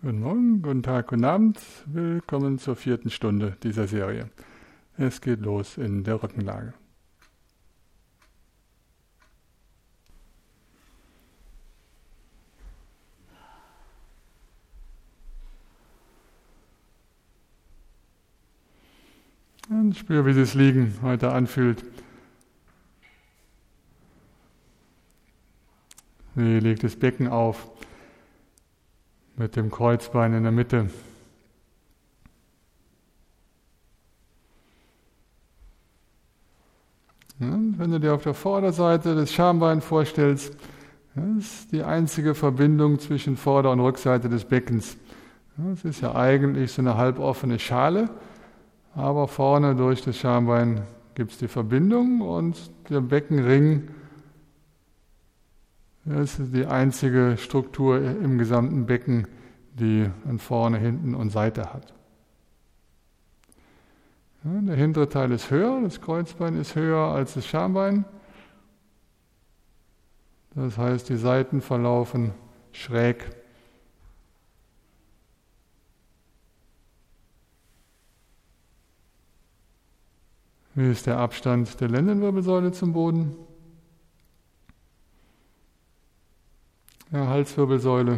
Guten Morgen, guten Tag, guten Abend. Willkommen zur 4. Stunde dieser Serie. Es geht los in der Rückenlage. Und spür, wie das Liegen heute anfühlt. Wie liegt das Becken auf mit dem Kreuzbein in der Mitte. Und wenn du dir auf der Vorderseite das Schambein vorstellst, das ist die einzige Verbindung zwischen Vorder- und Rückseite des Beckens. Das ist ja eigentlich so eine halboffene Schale, aber vorne durch das Schambein gibt es die Verbindung und der Beckenring, das ist die einzige Struktur im gesamten Becken, die an vorne, hinten und Seite hat. Ja, der hintere Teil ist höher, das Kreuzbein ist höher als das Schambein. Das heißt, die Seiten verlaufen schräg. Wie ist der Abstand der Lendenwirbelsäule zum Boden? Der Halswirbelsäule.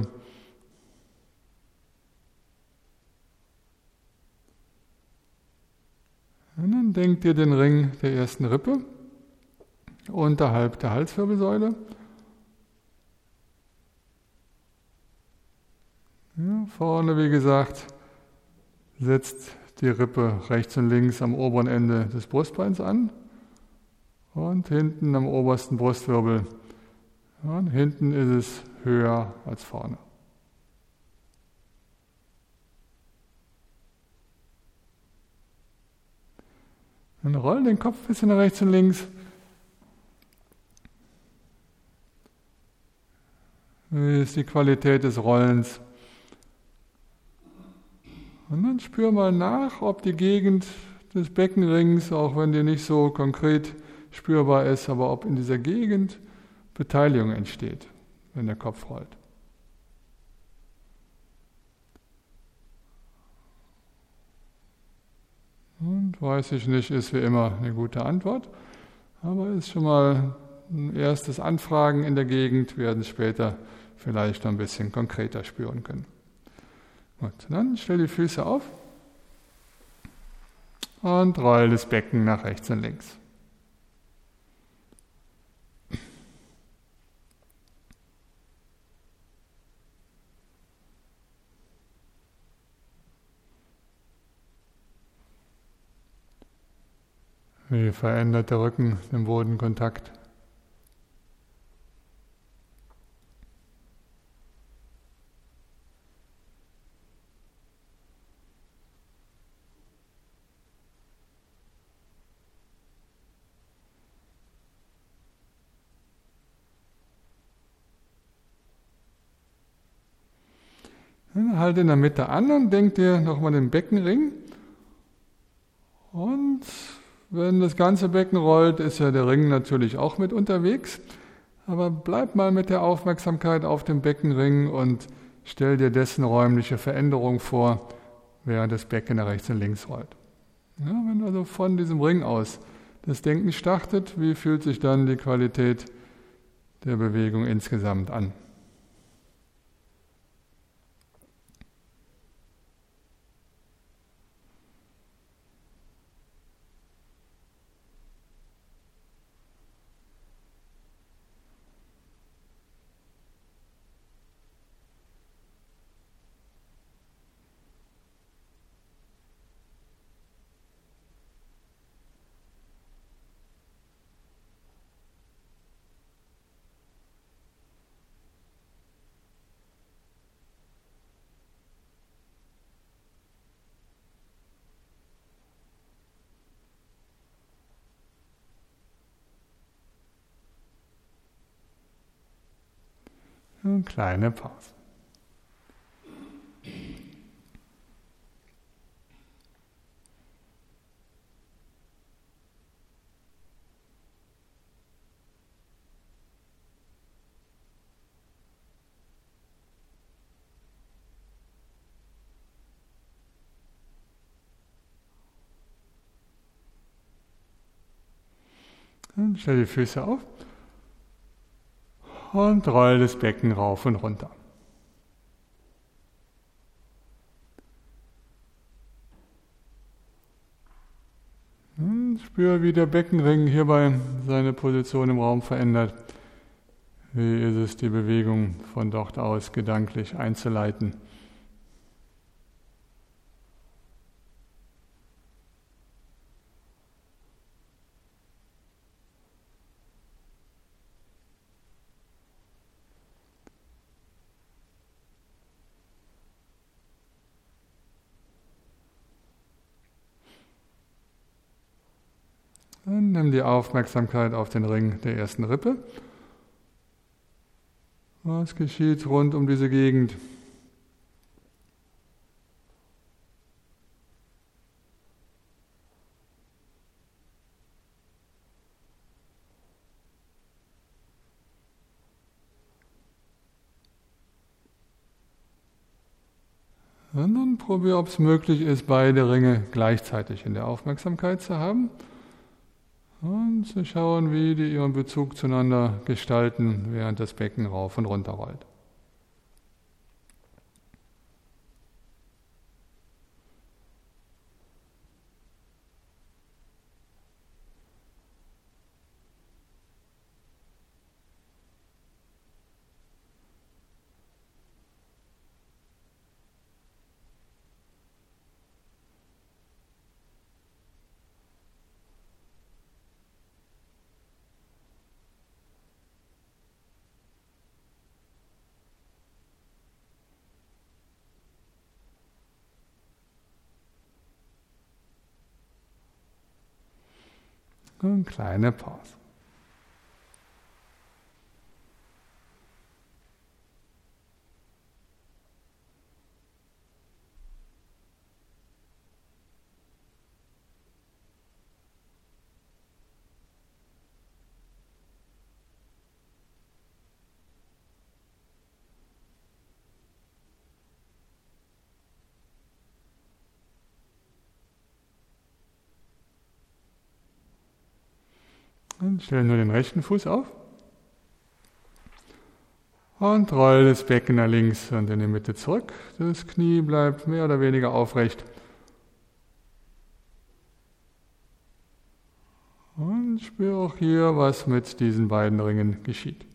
Und dann denkt ihr den Ring der ersten Rippe unterhalb der Halswirbelsäule. Ja, vorne, wie gesagt, setzt die Rippe rechts und links am oberen Ende des Brustbeins an und hinten am obersten Brustwirbel. Ja, und hinten ist es höher als vorne. Dann roll den Kopf ein bisschen nach rechts und links. Wie ist die Qualität des Rollens? Und dann spür mal nach, ob die Gegend des Beckenrings, auch wenn die nicht so konkret spürbar ist, aber ob in dieser Gegend Beteiligung entsteht, wenn der Kopf rollt. Und weiß ich nicht, ist wie immer eine gute Antwort, aber ist schon mal ein erstes Anfragen in der Gegend, werden später vielleicht noch ein bisschen konkreter spüren können. Gut, dann stell die Füße auf und roll das Becken nach rechts und links. Wie verändert der Rücken den Bodenkontakt? Dann halt in der Mitte an und denk dir nochmal den Beckenring. Und wenn das ganze Becken rollt, ist ja der Ring natürlich auch mit unterwegs. Aber bleib mal mit der Aufmerksamkeit auf dem Beckenring und stell dir dessen räumliche Veränderung vor, während das Becken nach rechts und links rollt. Ja, wenn also von diesem Ring aus das Denken startet, wie fühlt sich dann die Qualität der Bewegung insgesamt an? Eine kleine Pause. Dann stell die Füße auf und roll das Becken rauf und runter. Und spür, wie der Beckenring hierbei seine Position im Raum verändert. Wie ist es, die Bewegung von dort aus gedanklich einzuleiten? Dann nimm die Aufmerksamkeit auf den Ring der ersten Rippe. Was geschieht rund um diese Gegend? Und dann probier, ob es möglich ist, beide Ringe gleichzeitig in der Aufmerksamkeit zu haben. Und zu schauen, wie die ihren Bezug zueinander gestalten, während das Becken rauf und runter rollt. Eine kleine Pause. Und stell nur den rechten Fuß auf und roll das Becken nach links und in die Mitte zurück. Das Knie bleibt mehr oder weniger aufrecht. Und spür auch hier, was mit diesen beiden Ringen geschieht.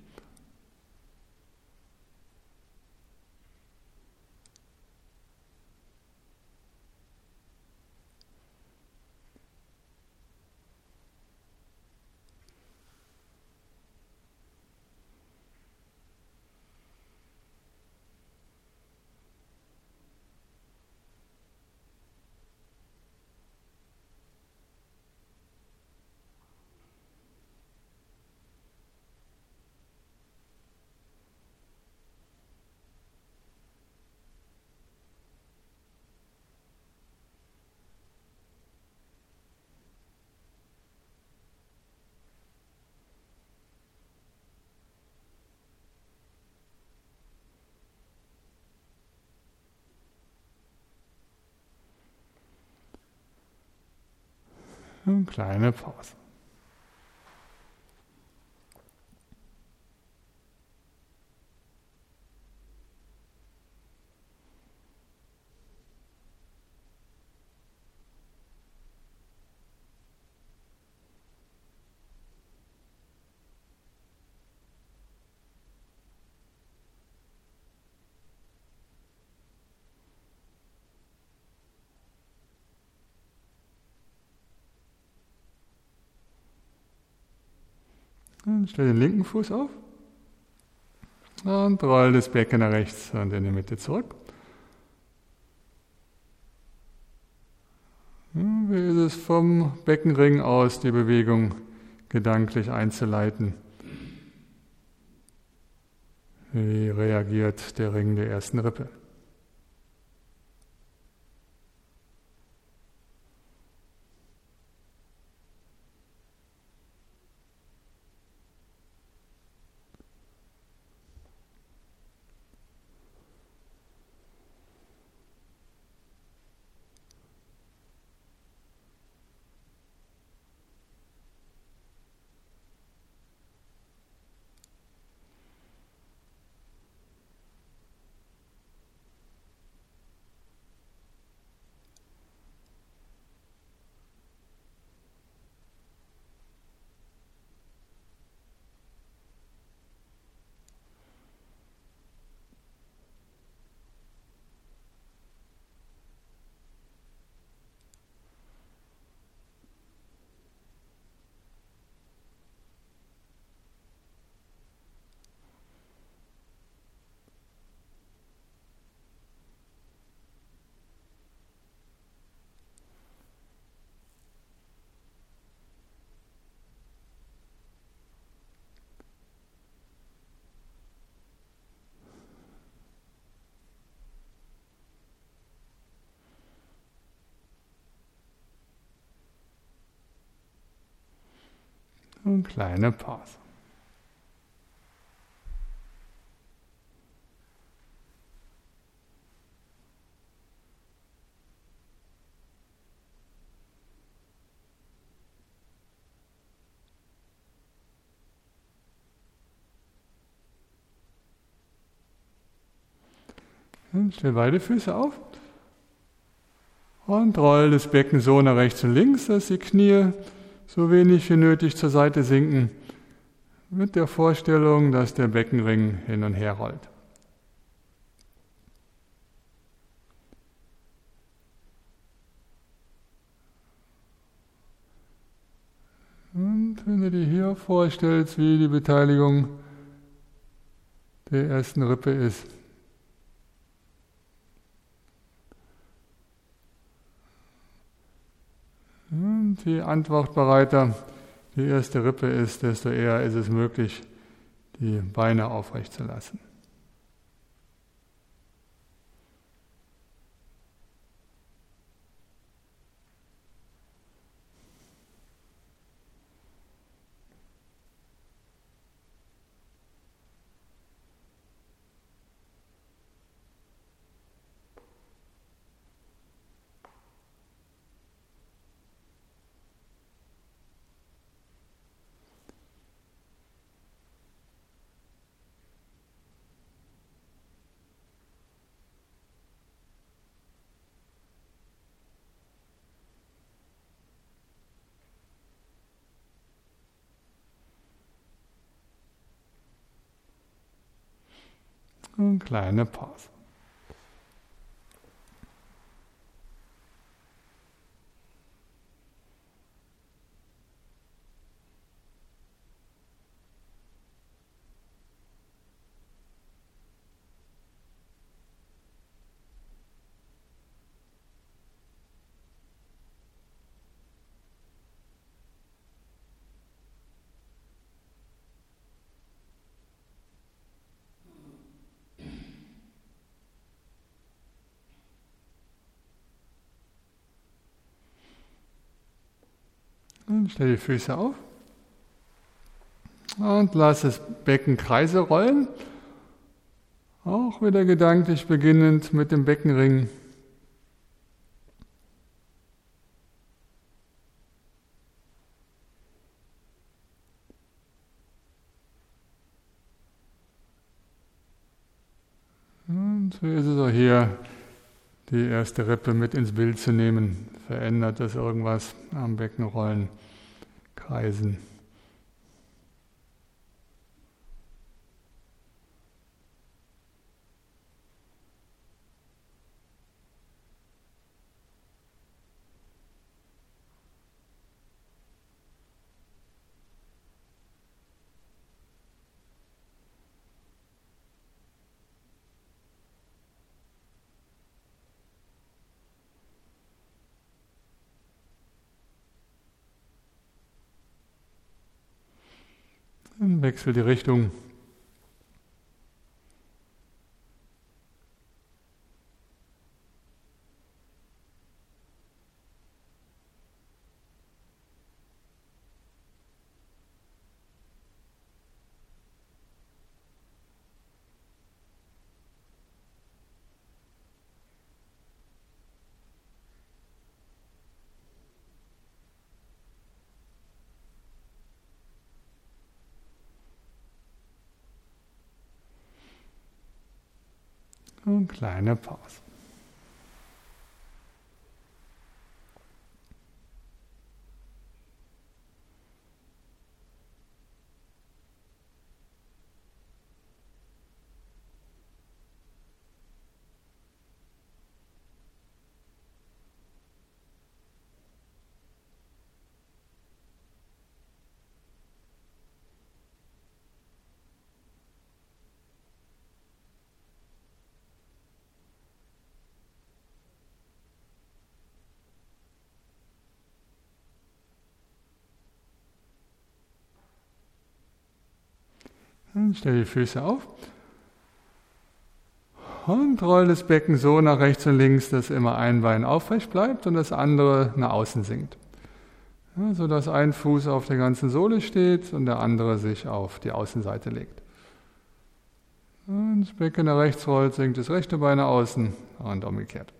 Eine kleine Pause. Und stell den linken Fuß auf und roll das Becken nach rechts und in die Mitte zurück. Wie ist es vom Beckenring aus, die Bewegung gedanklich einzuleiten? Wie reagiert der Ring der ersten Rippe? Und kleine Pause. Und stell beide Füße auf und roll das Becken so nach rechts und links, dass die Knie so wenig wie nötig zur Seite sinken, mit der Vorstellung, dass der Beckenring hin und her rollt. Und wenn du dir hier vorstellst, wie die Beteiligung der ersten Rippe ist, und je antwortbereiter die erste Rippe ist, desto eher ist es möglich, die Beine aufrecht zu lassen. Und kleine Pause. Und stell die Füße auf und lass das Becken Kreise rollen, auch wieder gedanklich beginnend mit dem Beckenring. Und so ist es auch hier, die erste Rippe mit ins Bild zu nehmen. Verändert das irgendwas am Beckenrollen, Kreisen? Dann wechsel die Richtung. Und kleine Pause. Dann stell die Füße auf und roll das Becken so nach rechts und links, dass immer ein Bein aufrecht bleibt und das andere nach außen sinkt. Ja, sodass ein Fuß auf der ganzen Sohle steht und der andere sich auf die Außenseite legt. Und das Becken nach rechts rollt, sinkt das rechte Bein nach außen und umgekehrt.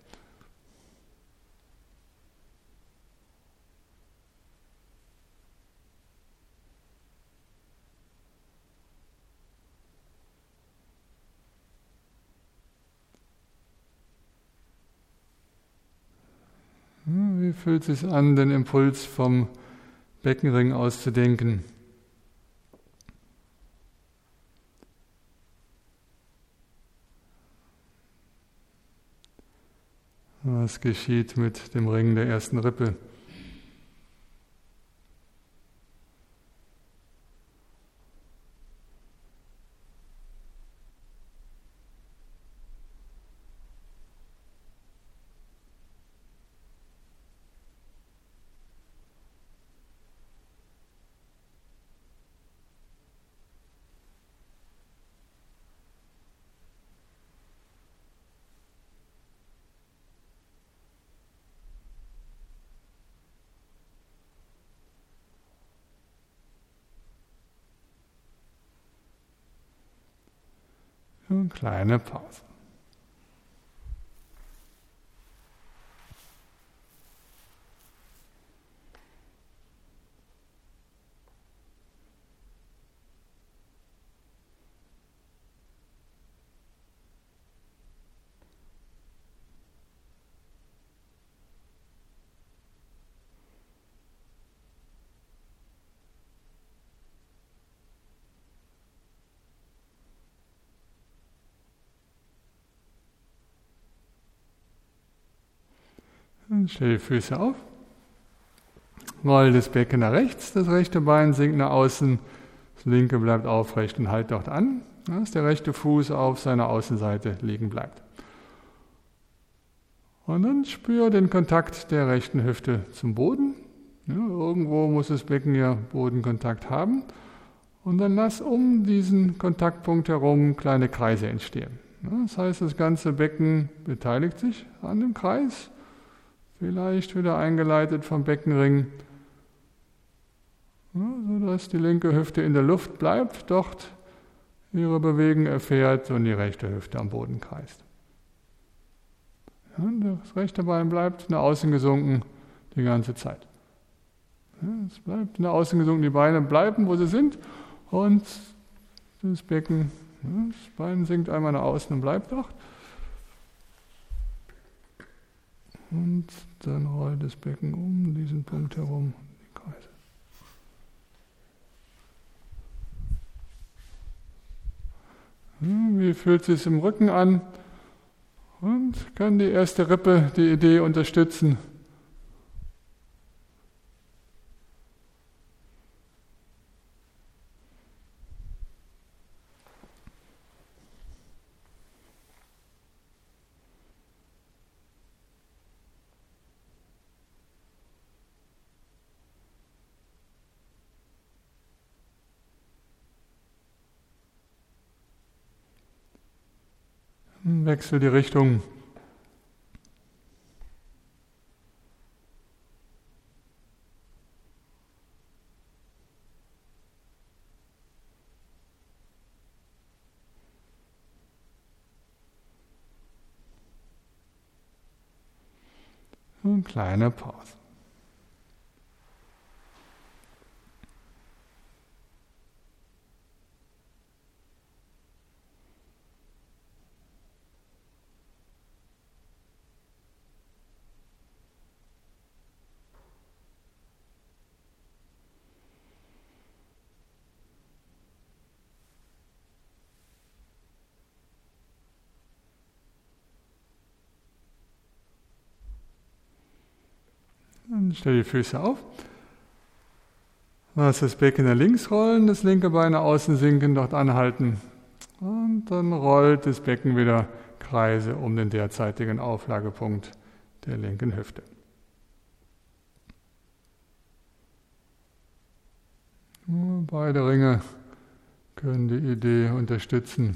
Wie fühlt es sich an, den Impuls vom Beckenring auszudenken? Was geschieht mit dem Ring der ersten Rippe? Eine kleine Pause. Und stell die Füße auf. Roll das Becken nach rechts, das rechte Bein sinkt nach außen, das linke bleibt aufrecht und halt dort an, dass der rechte Fuß auf seiner Außenseite liegen bleibt. Und dann spür den Kontakt der rechten Hüfte zum Boden. Ja, irgendwo muss das Becken ja Bodenkontakt haben. Und dann lass um diesen Kontaktpunkt herum kleine Kreise entstehen. Ja, das heißt, das ganze Becken beteiligt sich an dem Kreis, vielleicht wieder eingeleitet vom Beckenring, ja, sodass die linke Hüfte in der Luft bleibt, dort ihre Bewegung erfährt und die rechte Hüfte am Boden kreist. Ja, das rechte Bein bleibt nach außen gesunken die ganze Zeit. Ja, es bleibt nach außen gesunken, die Beine bleiben, wo sie sind, und das Becken, ja, das Bein sinkt einmal nach außen und bleibt dort. Und dann rollt das Becken um diesen Punkt herum, die Kreise. Ja, wie fühlt es sich im Rücken an? Und kann die erste Rippe die Idee unterstützen? Wechsel die Richtung. Eine kleine Pause. Dann stell die Füße auf. Lass das Becken nach links rollen, das linke Bein nach außen sinken, dort anhalten. Und dann rollt das Becken wieder Kreise um den derzeitigen Auflagepunkt der linken Hüfte. Beide Ringe können die Idee unterstützen.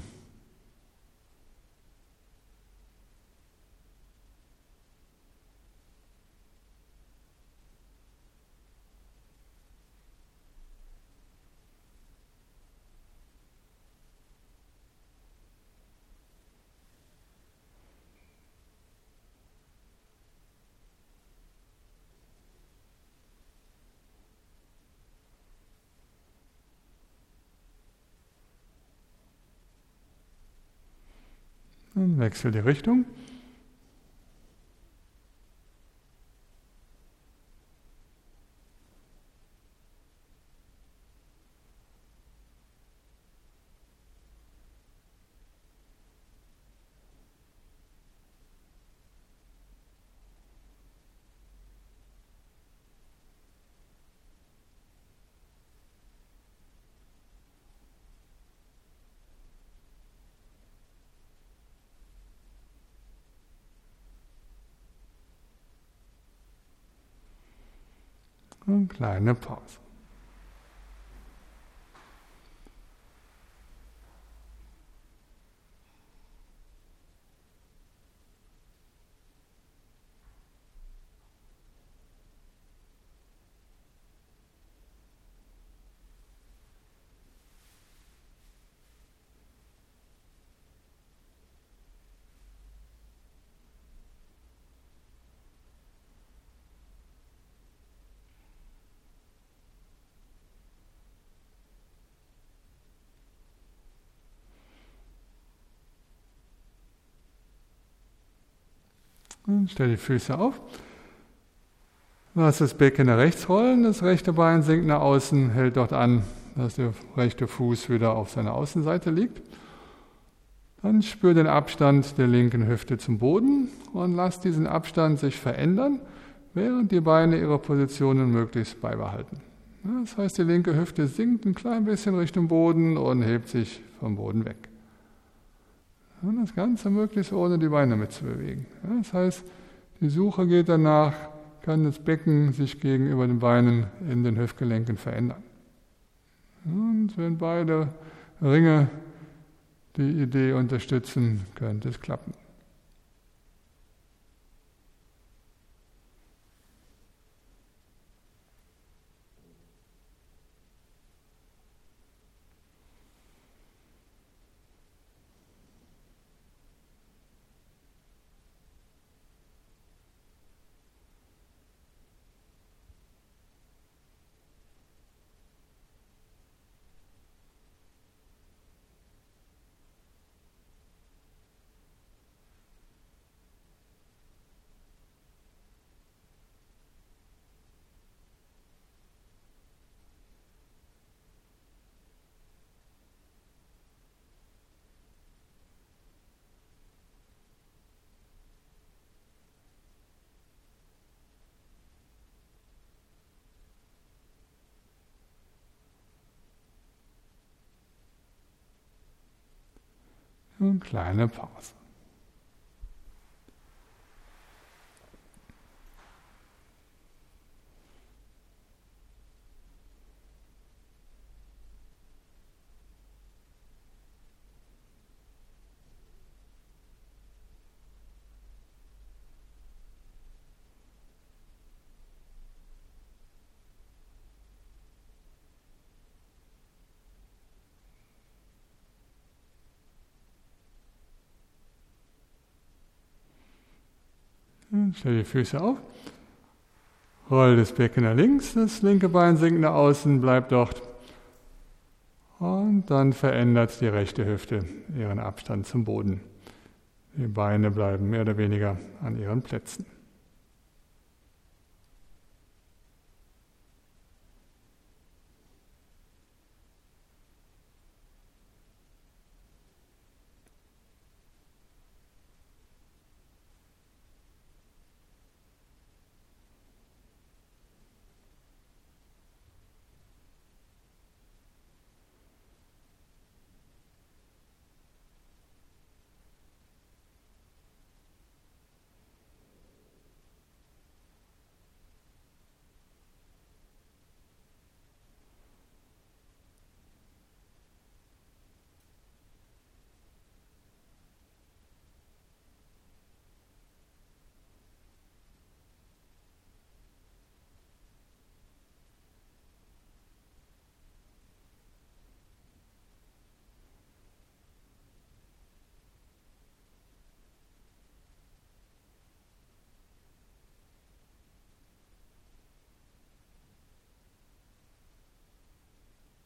Dann wechsel die Richtung. Und kleine Pause. Und stell die Füße auf. Lass das Becken nach rechts rollen, das rechte Bein sinkt nach außen, hält dort an, dass der rechte Fuß wieder auf seiner Außenseite liegt. Dann spür den Abstand der linken Hüfte zum Boden und lass diesen Abstand sich verändern, während die Beine ihre Positionen möglichst beibehalten. Das heißt, die linke Hüfte sinkt ein klein bisschen Richtung Boden und hebt sich vom Boden weg. Und das Ganze möglichst ohne die Beine mitzubewegen. Das heißt, die Suche geht danach, kann das Becken sich gegenüber den Beinen in den Hüftgelenken verändern. Und wenn beide Ringe die Idee unterstützen, könnte es klappen. Und kleine Pause. Stell die Füße auf, roll das Becken nach links, das linke Bein sinkt nach außen, bleibt dort. Und dann verändert die rechte Hüfte ihren Abstand zum Boden. Die Beine bleiben mehr oder weniger an ihren Plätzen.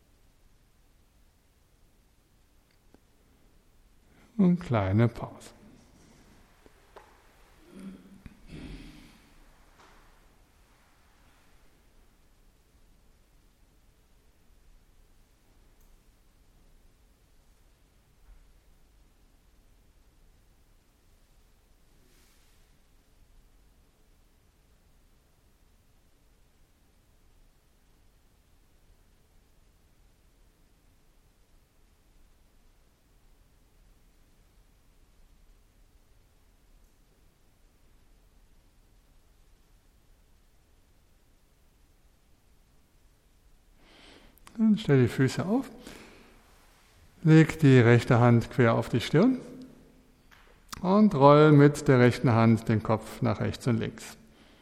Und kleine Pause. Dann stell die Füße auf. Leg die rechte Hand quer auf die Stirn und roll mit der rechten Hand den Kopf nach rechts und links.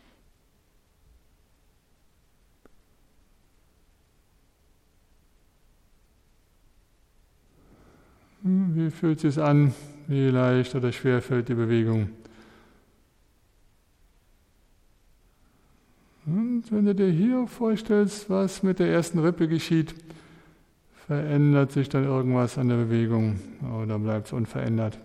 Wie fühlt es sich an? Wie leicht oder schwer fällt die Bewegung? Und wenn du dir hier vorstellst, was mit der ersten Rippe geschieht, verändert sich dann irgendwas an der Bewegung oder bleibt es unverändert?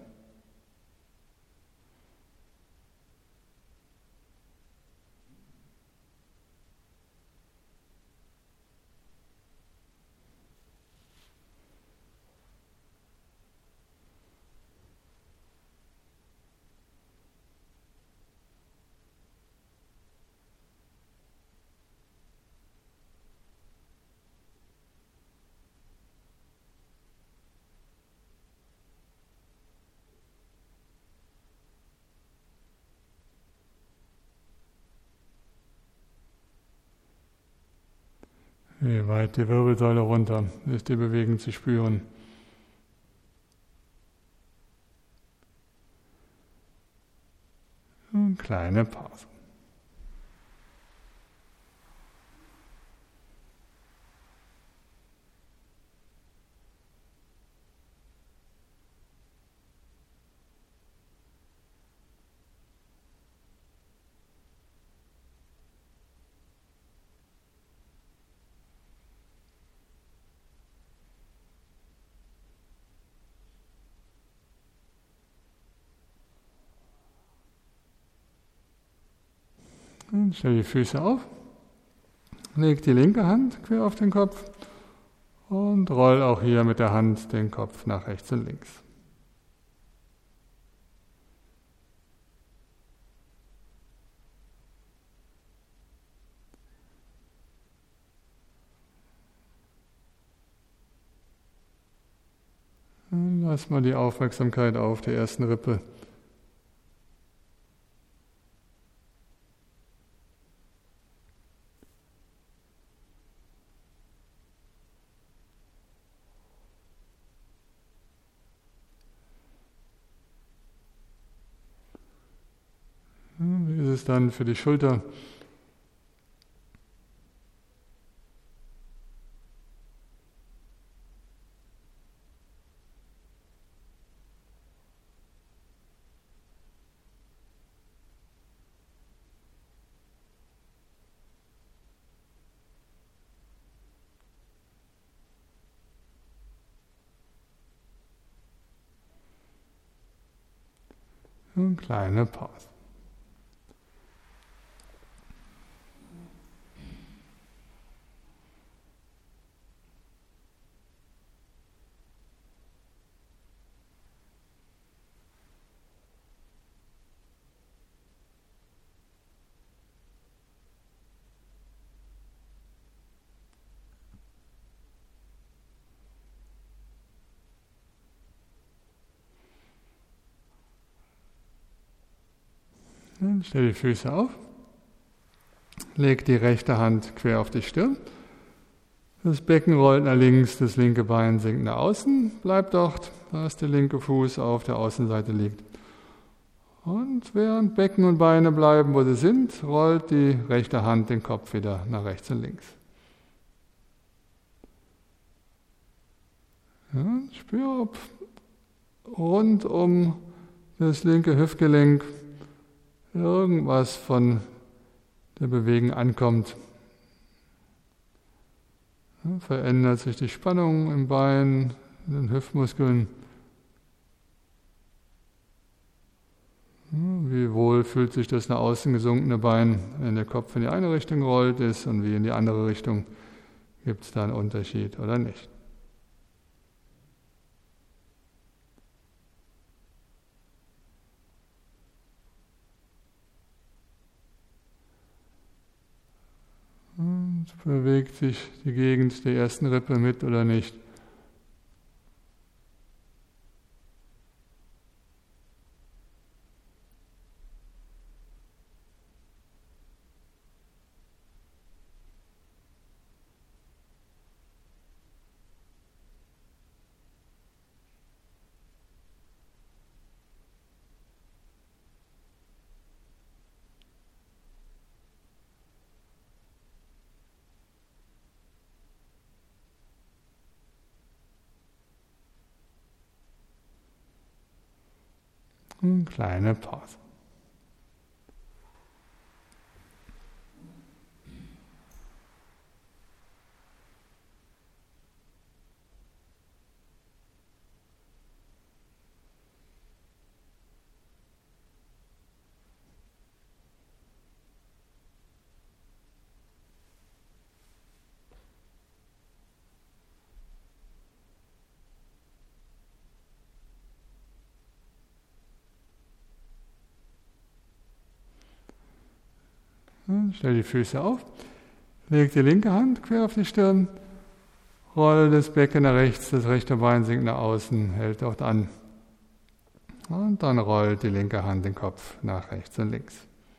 Wie weit die Wirbelsäule runter ist die Bewegung zu spüren. Eine kleine Pause. Und stell die Füße auf, leg die linke Hand quer auf den Kopf und roll auch hier mit der Hand den Kopf nach rechts und links. Und lass mal die Aufmerksamkeit auf der ersten Rippe. Wie ist es dann für die Schulter? Eine kleine Pause. Dann stell die Füße auf, leg die rechte Hand quer auf die Stirn, das Becken rollt nach links, das linke Bein sinkt nach außen, bleib dort, dass der linke Fuß auf der Außenseite liegt. Und während Becken und Beine bleiben, wo sie sind, rollt die rechte Hand den Kopf wieder nach rechts und links. Ja, spür, ob rund um das linke Hüftgelenk irgendwas von der Bewegung ankommt. Ja, verändert sich die Spannung im Bein, in den Hüftmuskeln. Ja, wie wohl fühlt sich das nach außen gesunkene Bein, wenn der Kopf in die eine Richtung rollt ist und wie in die andere Richtung? Gibt es da einen Unterschied oder nicht? Und bewegt sich die Gegend der ersten Rippe mit oder nicht? Kleine Pause. Stell die Füße auf, leg die linke Hand quer auf die Stirn, roll das Becken nach rechts, das rechte Bein sinkt nach außen, hält dort an. Und dann rollt die linke Hand den Kopf nach rechts und links.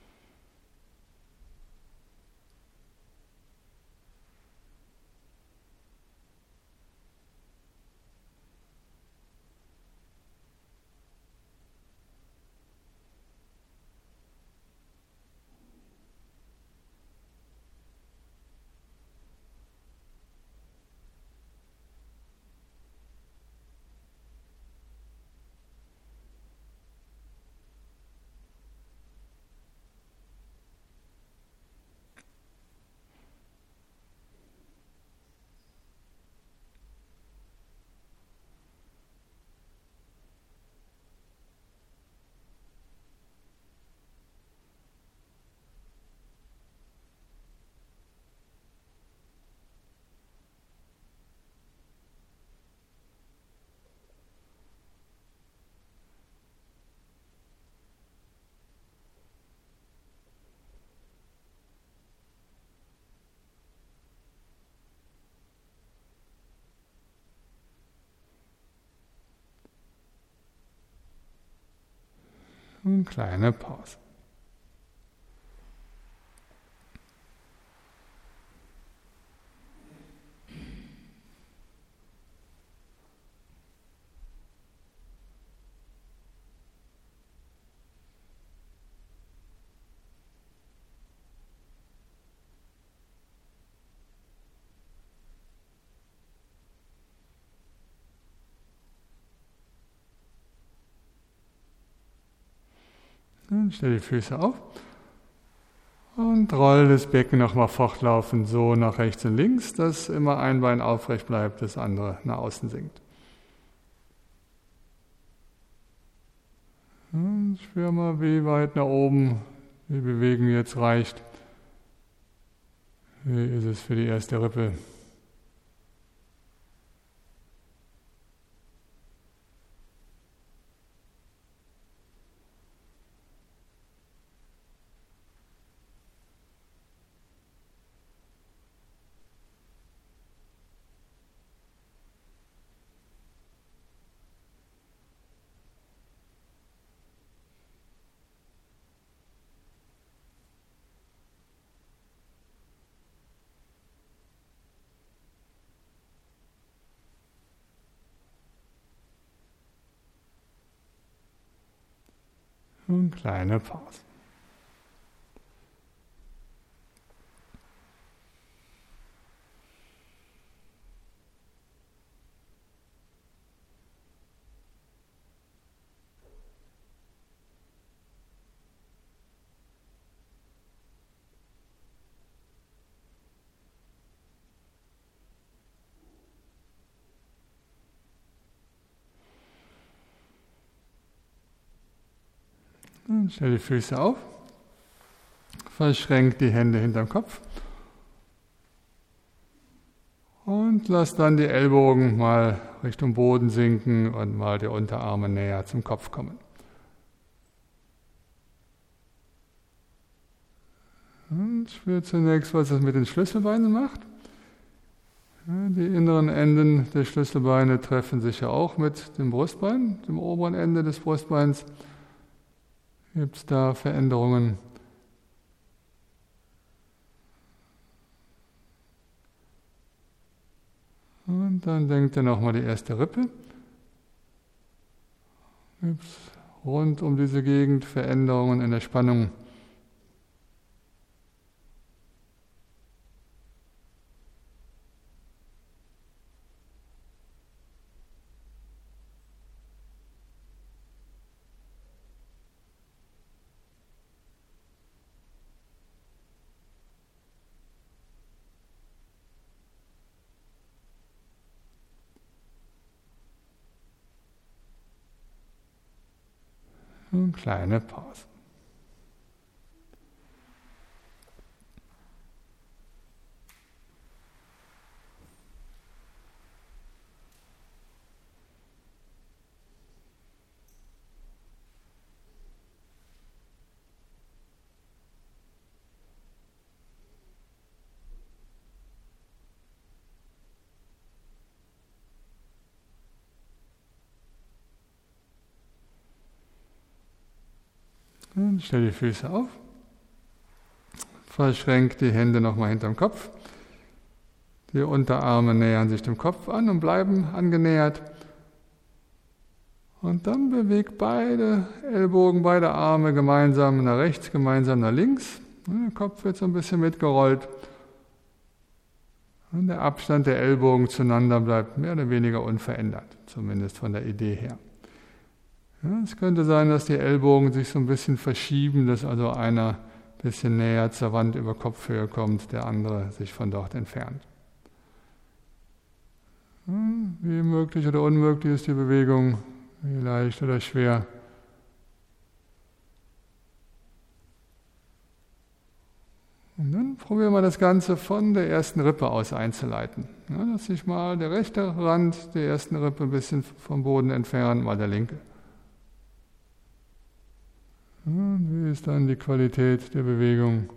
Kleine Pause. Dann stell die Füße auf und roll das Becken nochmal fortlaufend so nach rechts und links, dass immer ein Bein aufrecht bleibt, das andere nach außen sinkt. Und spür mal, wie weit nach oben die Bewegung jetzt reicht. Wie ist es für die erste Rippe? Und kleine Pause. Und stell die Füße auf, verschränk die Hände hinterm Kopf und lass dann die Ellbogen mal Richtung Boden sinken und mal die Unterarme näher zum Kopf kommen. Und spür zunächst, was es mit den Schlüsselbeinen macht. Die inneren Enden der Schlüsselbeine treffen sich ja auch mit dem Brustbein, dem oberen Ende des Brustbeins. Gibt es da Veränderungen? Und dann denkt ihr nochmal die erste Rippe. Gibt es rund um diese Gegend Veränderungen in der Spannung? Eine kleine Pause. Und stell die Füße auf. Verschränk die Hände nochmal hinterm Kopf. Die Unterarme nähern sich dem Kopf an und bleiben angenähert. Und dann beweg beide Ellbogen, beide Arme gemeinsam nach rechts, gemeinsam nach links. Der Kopf wird so ein bisschen mitgerollt. Und der Abstand der Ellbogen zueinander bleibt mehr oder weniger unverändert, zumindest von der Idee her. Ja, es könnte sein, dass die Ellbogen sich so ein bisschen verschieben, dass also einer ein bisschen näher zur Wand über Kopfhöhe kommt, der andere sich von dort entfernt. Ja, wie möglich oder unmöglich ist die Bewegung, wie leicht oder schwer. Und dann probieren wir das Ganze von der ersten Rippe aus einzuleiten. Ja, dass sich mal der rechte Rand der ersten Rippe ein bisschen vom Boden entfernt, mal der linke. Und wie ist dann die Qualität der Bewegung?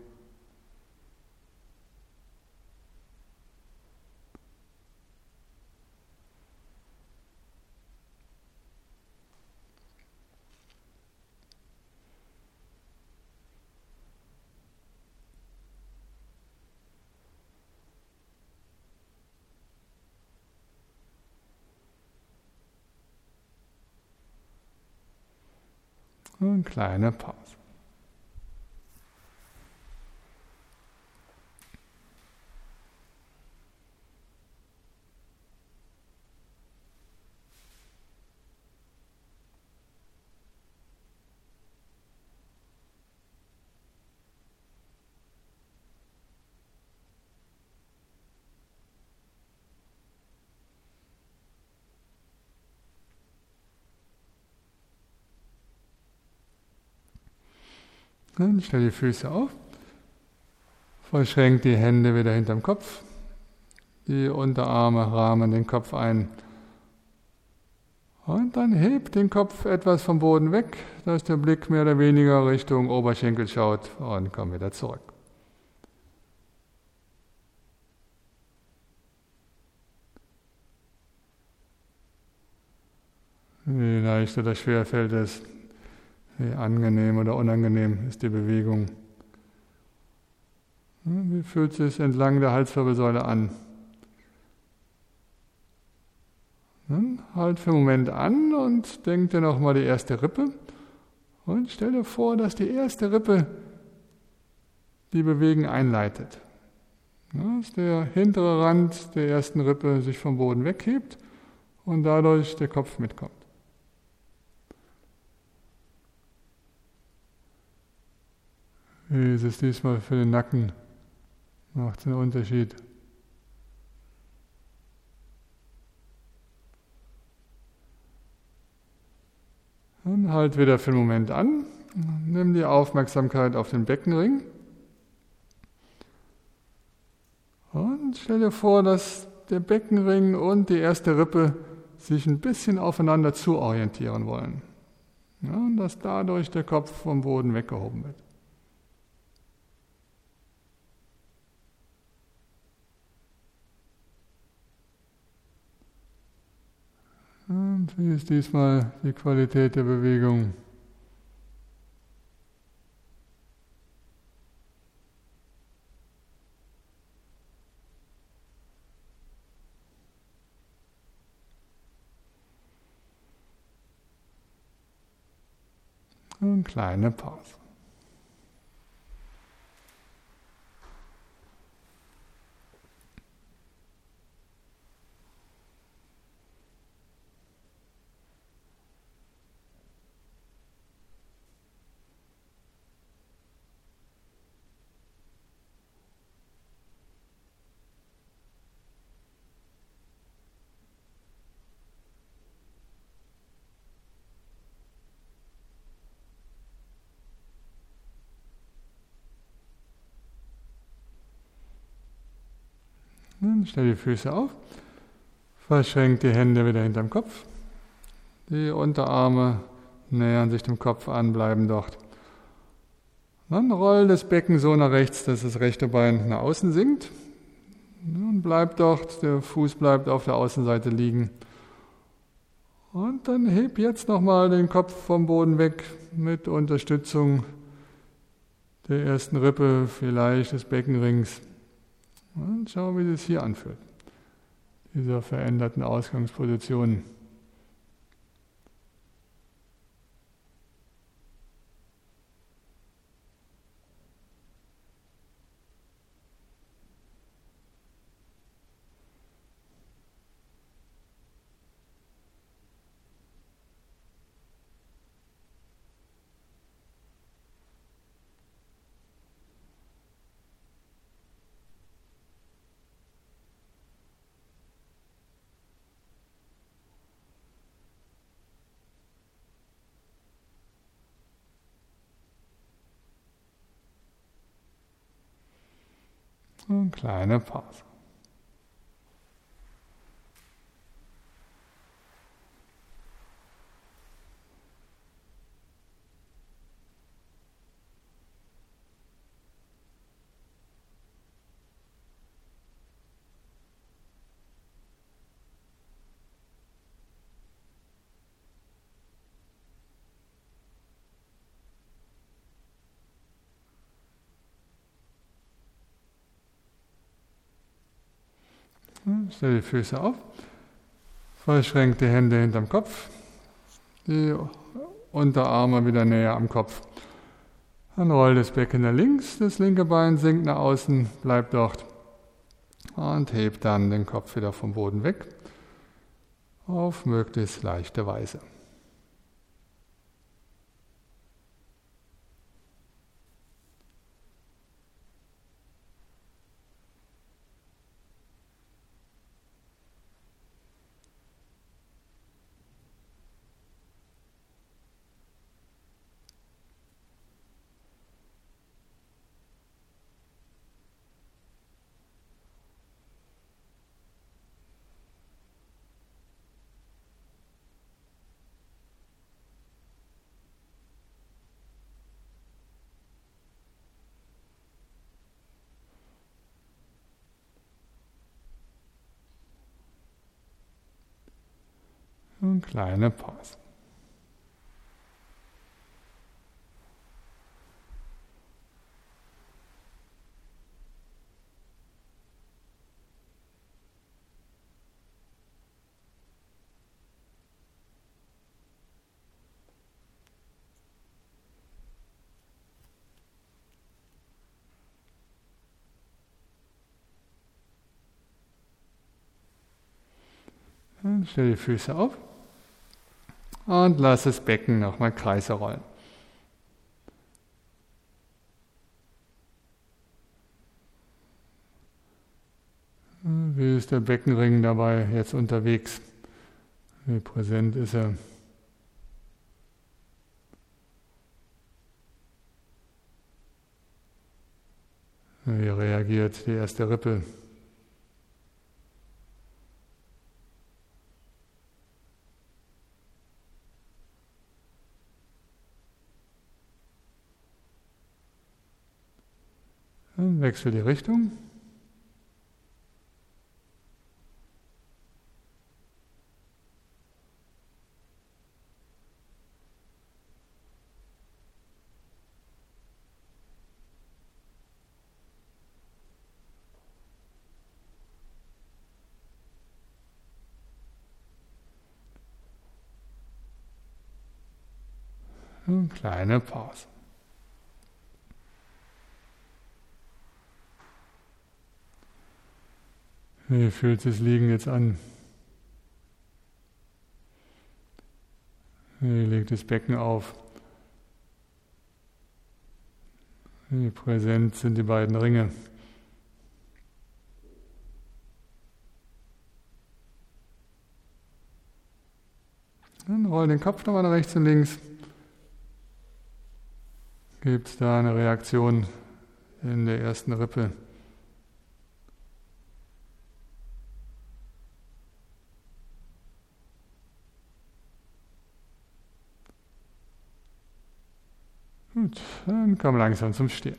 Eine kleine Pause. Dann stell die Füße auf, verschränk die Hände wieder hinterm Kopf, die Unterarme rahmen den Kopf ein und dann heb den Kopf etwas vom Boden weg, dass der Blick mehr oder weniger Richtung Oberschenkel schaut und komm wieder zurück. Wie leicht oder schwer fällt es? Wie angenehm oder unangenehm ist die Bewegung? Wie fühlt es sich entlang der Halswirbelsäule an? Dann halt für einen Moment an und denk dir nochmal die erste Rippe und stell dir vor, dass die erste Rippe die Bewegung einleitet. Dass der hintere Rand der ersten Rippe sich vom Boden weghebt und dadurch der Kopf mitkommt. Wie ist es diesmal für den Nacken? Macht es einen Unterschied? Und halt wieder für einen Moment an. Nimm die Aufmerksamkeit auf den Beckenring. Und stell dir vor, dass der Beckenring und die erste Rippe sich ein bisschen aufeinander zuorientieren wollen. Ja, und dass dadurch der Kopf vom Boden weggehoben wird. Und wie ist diesmal die Qualität der Bewegung? Eine kleine Pause. Dann stell die Füße auf, verschränk die Hände wieder hinterm Kopf. Die Unterarme nähern sich dem Kopf an, bleiben dort. Dann roll das Becken so nach rechts, dass das rechte Bein nach außen sinkt. Und bleib dort, der Fuß bleibt auf der Außenseite liegen. Und dann heb jetzt nochmal den Kopf vom Boden weg mit Unterstützung der ersten Rippe, vielleicht des Beckenrings. Und schau, wie es hier anfühlt, dieser veränderten Ausgangsposition. Eine kleine Pause. Stell die Füße auf, verschränk die Hände hinterm Kopf, die Unterarme wieder näher am Kopf. Dann roll das Becken nach links, das linke Bein sinkt nach außen, bleib dort und heb dann den Kopf wieder vom Boden weg auf möglichst leichte Weise. Eine kleine Pause. Dann stell die Füße auf und lass das Becken nochmal Kreise rollen. Wie ist der Beckenring dabei jetzt unterwegs? Wie präsent ist er? Wie reagiert die erste Rippe? Dann wechsel die Richtung. Eine kleine Pause. Wie fühlt sich das Liegen jetzt an? Wie legt das Becken auf? Wie präsent sind die beiden Ringe? Dann roll den Kopf nochmal nach rechts und links. Gibt es da eine Reaktion in der ersten Rippe? Gut, dann komm langsam zum Stehen.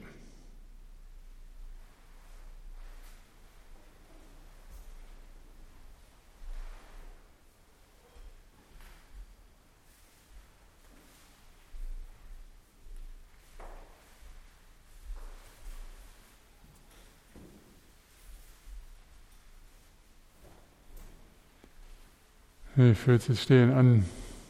Wie fühlt sich Stehen an?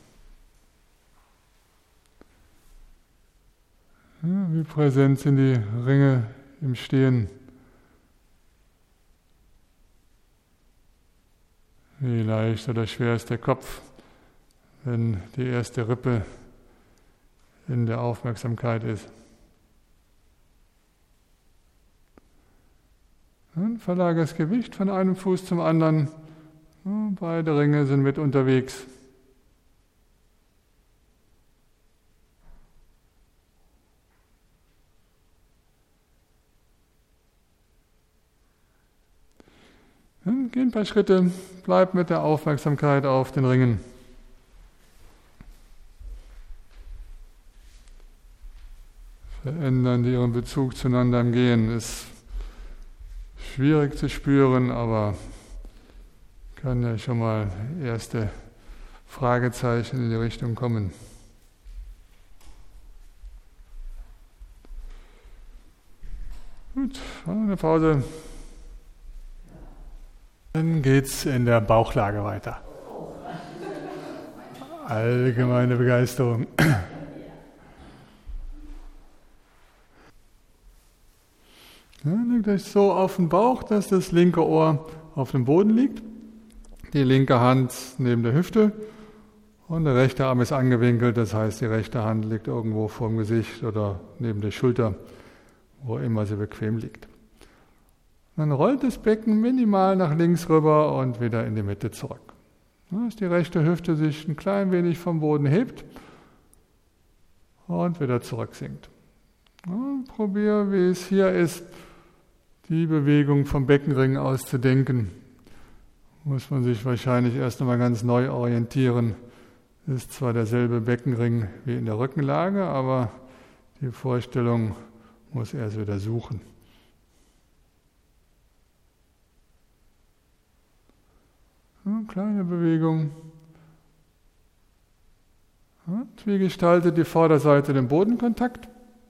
Ja, wie präsent sind die Ringe im Stehen? Wie leicht oder schwer ist der Kopf, wenn die erste Rippe in der Aufmerksamkeit ist? Dann verlagere das Gewicht von einem Fuß zum anderen. Beide Ringe sind mit unterwegs. Dann geh ein paar Schritte, bleib mit der Aufmerksamkeit auf den Ringen. Verändern die ihren Bezug zueinander im Gehen. Ist schwierig zu spüren, aber kann ja schon mal erste Fragezeichen in die Richtung kommen. Gut, eine Pause. Dann geht's in der Bauchlage weiter. Allgemeine Begeisterung. Ja, legt euch so auf den Bauch, dass das linke Ohr auf dem Boden liegt. Die linke Hand neben der Hüfte und der rechte Arm ist angewinkelt, das heißt, die rechte Hand liegt irgendwo vor dem Gesicht oder neben der Schulter, wo immer sie bequem liegt. Dann rollt das Becken minimal nach links rüber und wieder in die Mitte zurück. Dass die rechte Hüfte sich ein klein wenig vom Boden hebt und wieder zurücksinkt. Probier, wie es hier ist, die Bewegung vom Beckenring aus zu denken. Muss man sich wahrscheinlich erst einmal ganz neu orientieren. Ist zwar derselbe Beckenring wie in der Rückenlage, aber die Vorstellung muss erst wieder suchen. Eine kleine Bewegung. Und wie gestaltet die Vorderseite den Bodenkontakt?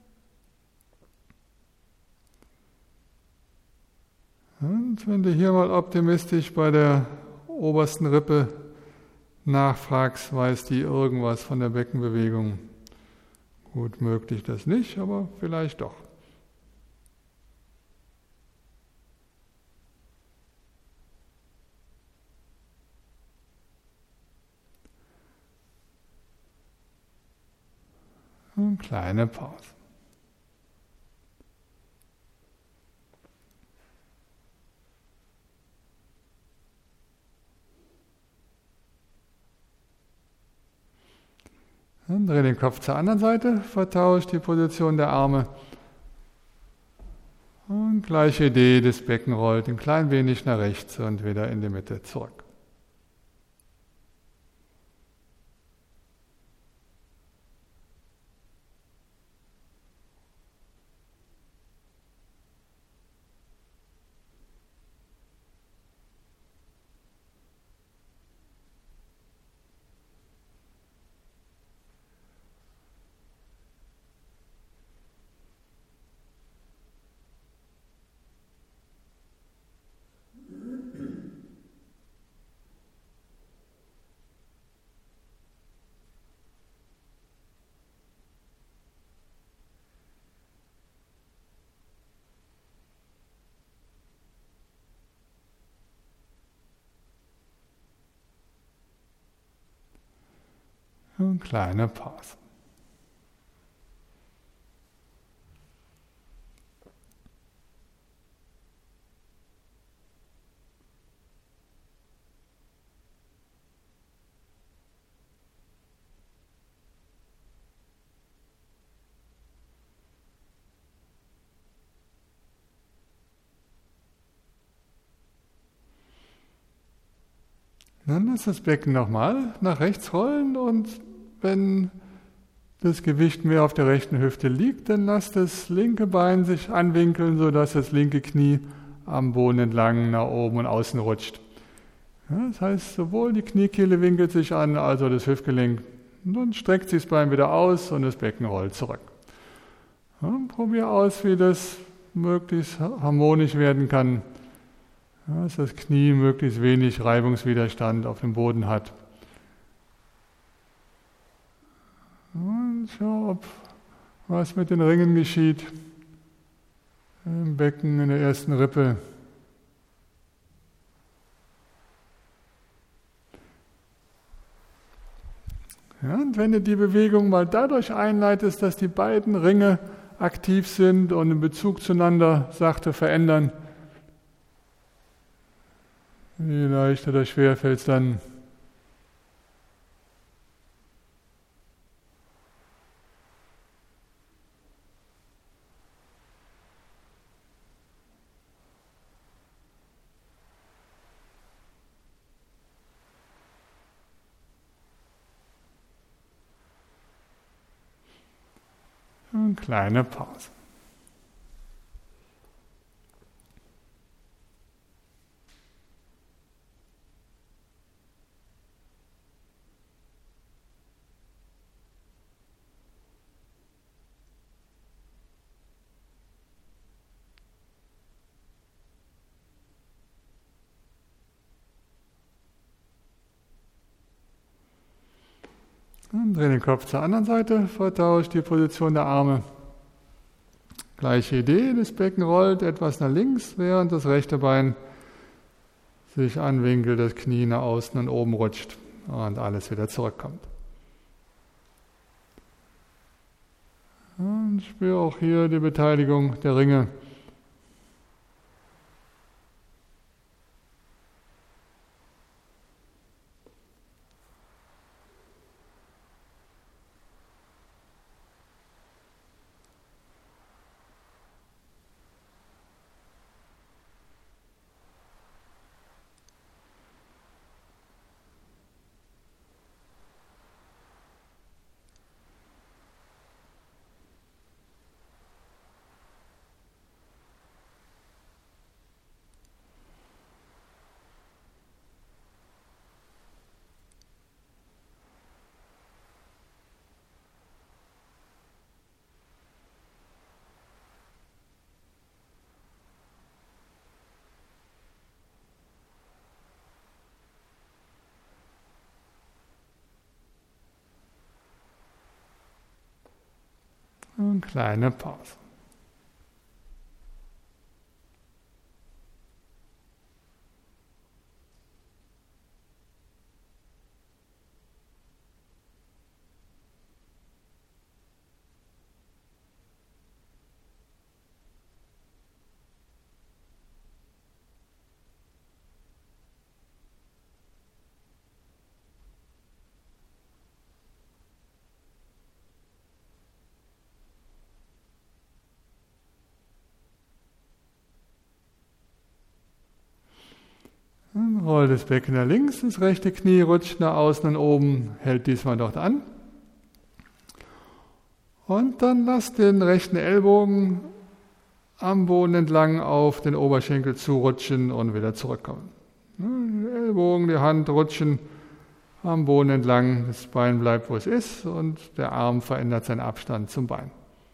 Und wenn du hier mal optimistisch bei der obersten Rippe nachfragst, weiß die irgendwas von der Beckenbewegung. Gut möglich das nicht, aber vielleicht doch. Eine kleine Pause. Dann dreh den Kopf zur anderen Seite, vertausch die Position der Arme. Und gleiche Idee, das Becken rollt ein klein wenig nach rechts und wieder in die Mitte zurück. Eine kleine Pause. Dann lässt das Becken nochmal nach rechts rollen und wenn das Gewicht mehr auf der rechten Hüfte liegt, dann lass das linke Bein sich anwinkeln, sodass das linke Knie am Boden entlang nach oben und außen rutscht. Ja, das heißt, sowohl die Kniekehle winkelt sich an, als auch das Hüftgelenk. Und dann streckt sich das Bein wieder aus und das Becken rollt zurück. Ja, probier aus, wie das möglichst harmonisch werden kann, ja, dass das Knie möglichst wenig Reibungswiderstand auf dem Boden hat. Und schau, was mit den Ringen geschieht. Im Becken, in der ersten Rippe. Ja, und wenn du die Bewegung mal dadurch einleitest, dass die beiden Ringe aktiv sind und in Bezug zueinander sachte verändern, wie leicht oder schwer fällt es dann. Eine kleine Pause. Und dreh den Kopf zur anderen Seite, vertauscht die Position der Arme. Gleiche Idee, das Becken rollt etwas nach links, während das rechte Bein sich anwinkelt, das Knie nach außen und oben rutscht und alles wieder zurückkommt. Und spüre auch hier die Beteiligung der Ringe. Eine kleine Pause. Dann roll das Becken nach links, das rechte Knie rutscht nach außen und oben, hält diesmal dort an. Und dann lass den rechten Ellbogen am Boden entlang auf den Oberschenkel zurutschen und wieder zurückkommen. Die Ellbogen, die Hand rutschen am Boden entlang, das Bein bleibt, wo es ist und der Arm verändert seinen Abstand zum Bein.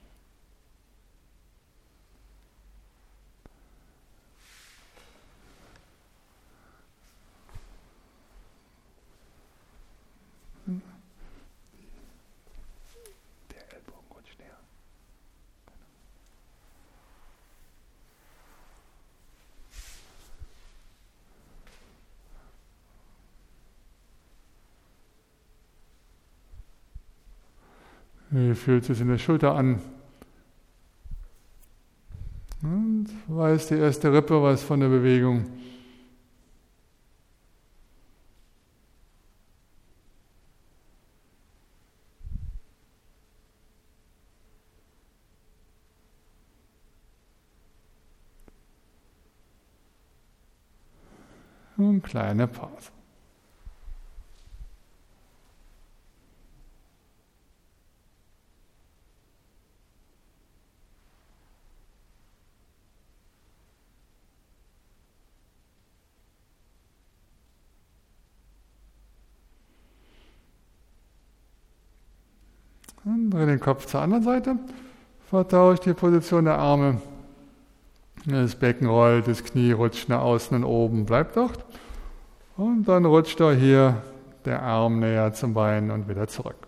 Der Ellbogen rutscht näher. Wie fühlt es in der Schulter an? Und weiß die erste Rippe was von der Bewegung? Und kleine Pause. Dreh den Kopf zur anderen Seite. Vertauscht die Position der Arme. Das Becken rollt, das Knie rutscht nach außen und oben, bleibt dort. Und dann rutscht er hier der Arm näher zum Bein und wieder zurück.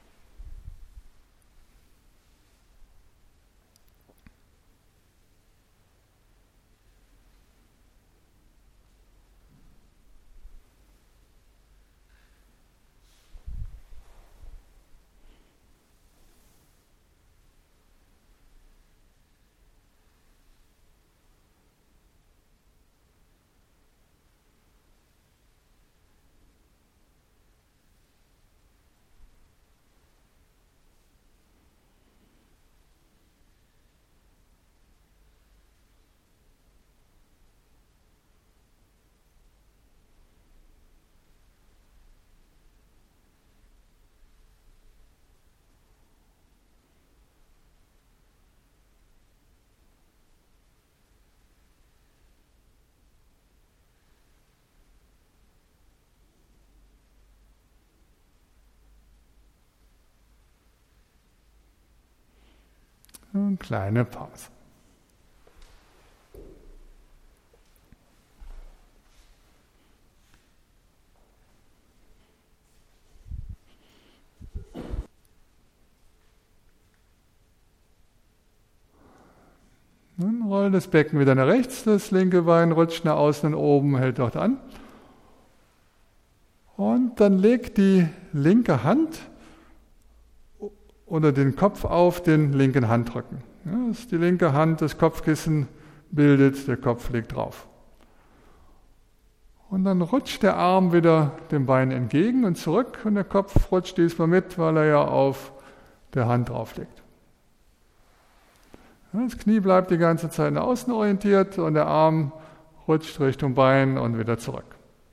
Und kleine Pause. Nun rollt das Becken wieder nach rechts, das linke Bein rutscht nach außen und oben, hält dort an. Und dann legt die linke Hand oder den Kopf auf den linken Handrücken. Ja, das ist die linke Hand, das Kopfkissen bildet, der Kopf liegt drauf. Und dann rutscht der Arm wieder dem Bein entgegen und zurück und der Kopf rutscht diesmal mit, weil er ja auf der Hand drauf liegt. Ja, das Knie bleibt die ganze Zeit nach außen orientiert und der Arm rutscht Richtung Bein und wieder zurück.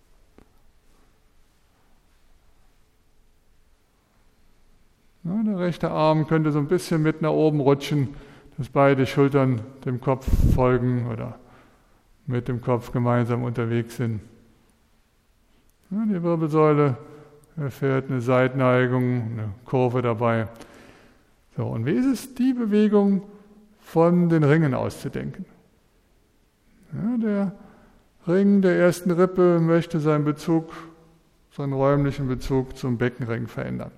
Ja, der rechte Arm könnte so ein bisschen mit nach oben rutschen, dass beide Schultern dem Kopf folgen oder mit dem Kopf gemeinsam unterwegs sind. Ja, die Wirbelsäule erfährt eine Seitneigung, eine Kurve dabei. So, und wie ist es, die Bewegung von den Ringen auszudenken? Ja, der Ring der ersten Rippe möchte seinen räumlichen Bezug zum Beckenring verändern.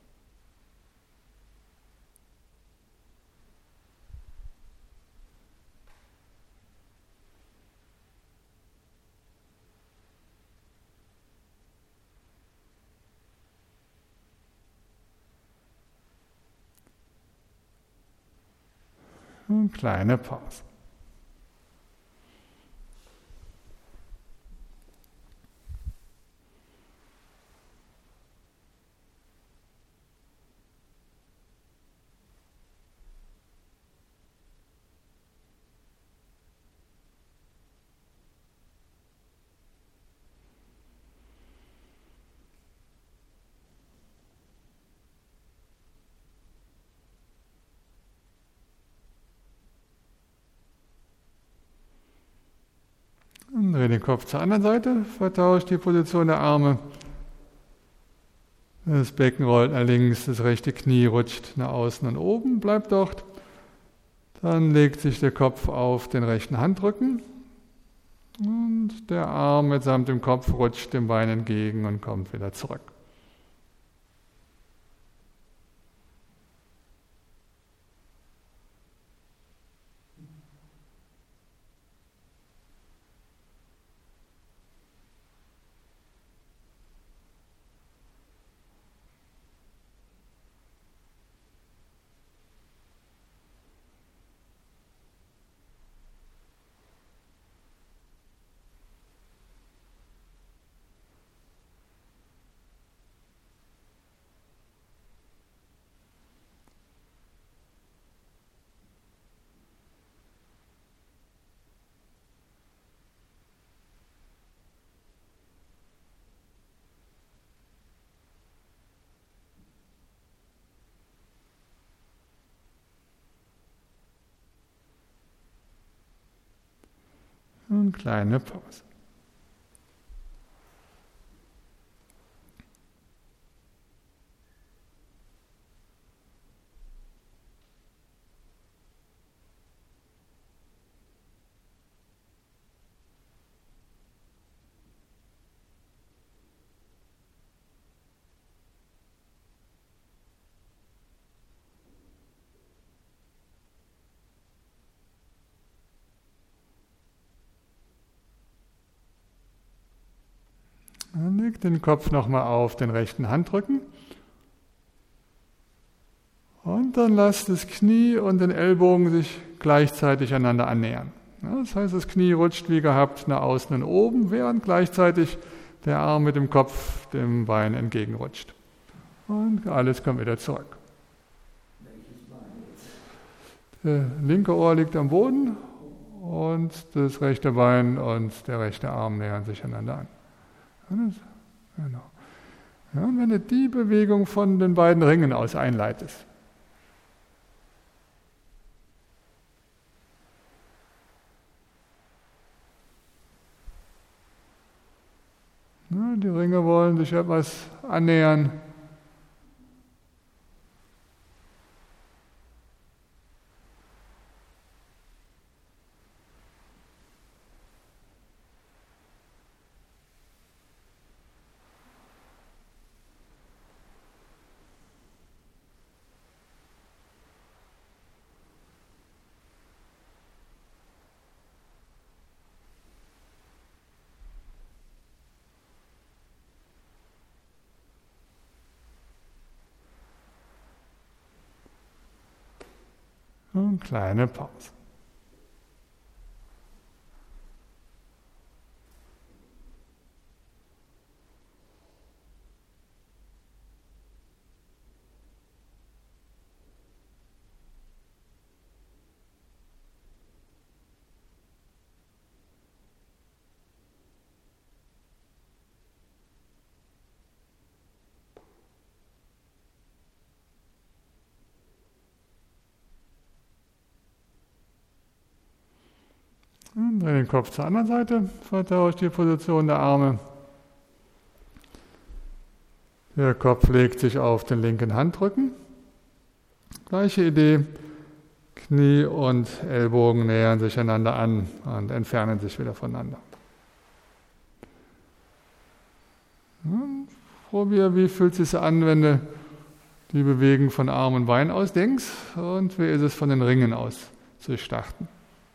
Eine kleine Pause. Und dreh den Kopf zur anderen Seite, vertauscht die Position der Arme. Das Becken rollt nach links, das rechte Knie rutscht nach außen und oben, bleibt dort. Dann legt sich der Kopf auf den rechten Handrücken und der Arm mitsamt dem Kopf rutscht dem Bein entgegen und kommt wieder zurück. Und kleine Pause. Leg den Kopf nochmal auf den rechten Handrücken. Und dann lass das Knie und den Ellbogen sich gleichzeitig einander annähern. Ja, das heißt, das Knie rutscht wie gehabt nach außen und oben, während gleichzeitig der Arm mit dem Kopf dem Bein entgegenrutscht. Und alles kommt wieder zurück. Das linke Ohr liegt am Boden und das rechte Bein und der rechte Arm nähern sich einander an. Genau. Ja, und wenn du die Bewegung von den beiden Ringen aus einleitest, die Ringe wollen sich etwas annähern. Und kleine Pause. Dreh den Kopf zur anderen Seite, vertauscht die Position der Arme. Der Kopf legt sich auf den linken Handrücken. Gleiche Idee, Knie und Ellbogen nähern sich einander an und entfernen sich wieder voneinander. Probier, wie fühlt es sich an, wenn du die Bewegung von Arm und Bein aus denkst und wie ist es von den Ringen aus zu starten.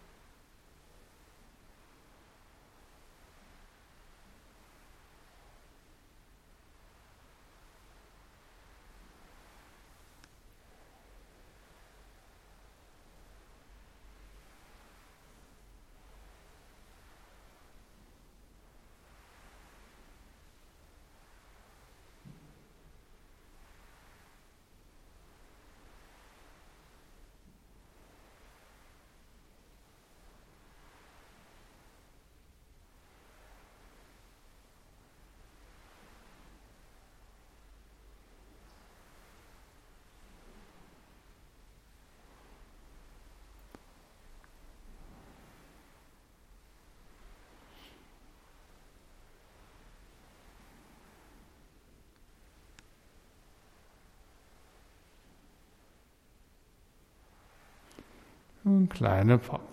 Und kleine Pause.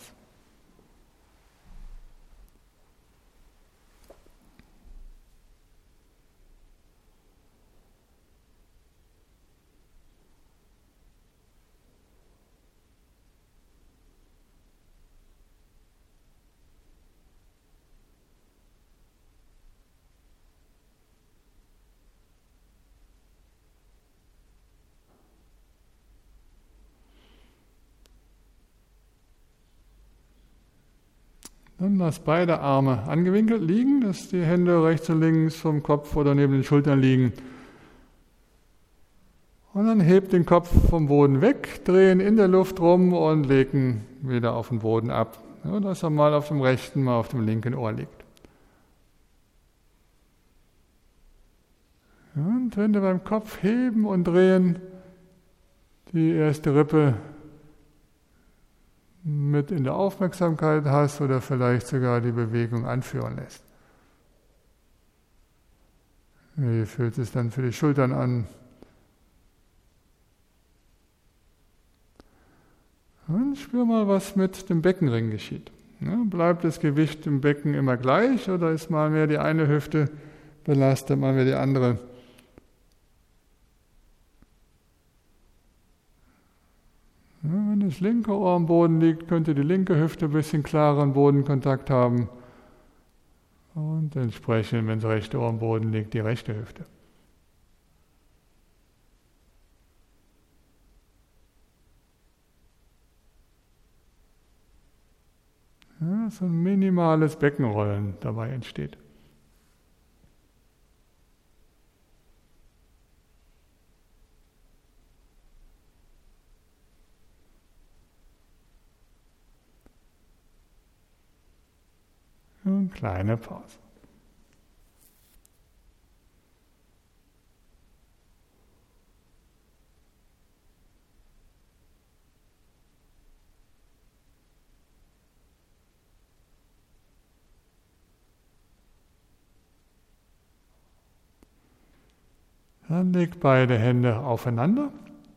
Dann lass beide Arme angewinkelt liegen, dass die Hände rechts und links vom Kopf oder neben den Schultern liegen. Und dann heb den Kopf vom Boden weg, drehen in der Luft rum und legen wieder auf den Boden ab, ja, dass er mal auf dem rechten, mal auf dem linken Ohr liegt. Ja, und wenn du beim Kopf heben und drehen die erste Rippe mit in der Aufmerksamkeit hast oder vielleicht sogar die Bewegung anführen lässt. Wie fühlt es dann für die Schultern an? Und spür mal, was mit dem Beckenring geschieht. Ja, bleibt das Gewicht im Becken immer gleich oder ist mal mehr die eine Hüfte belastet, mal mehr die andere? Ja, wenn das linke Ohr am Boden liegt, könnte die linke Hüfte ein bisschen klareren Bodenkontakt haben. Und entsprechend, wenn das rechte Ohr am Boden liegt, die rechte Hüfte. Ja, so ein minimales Beckenrollen dabei entsteht. Eine kleine Pause. Dann leg beide Hände aufeinander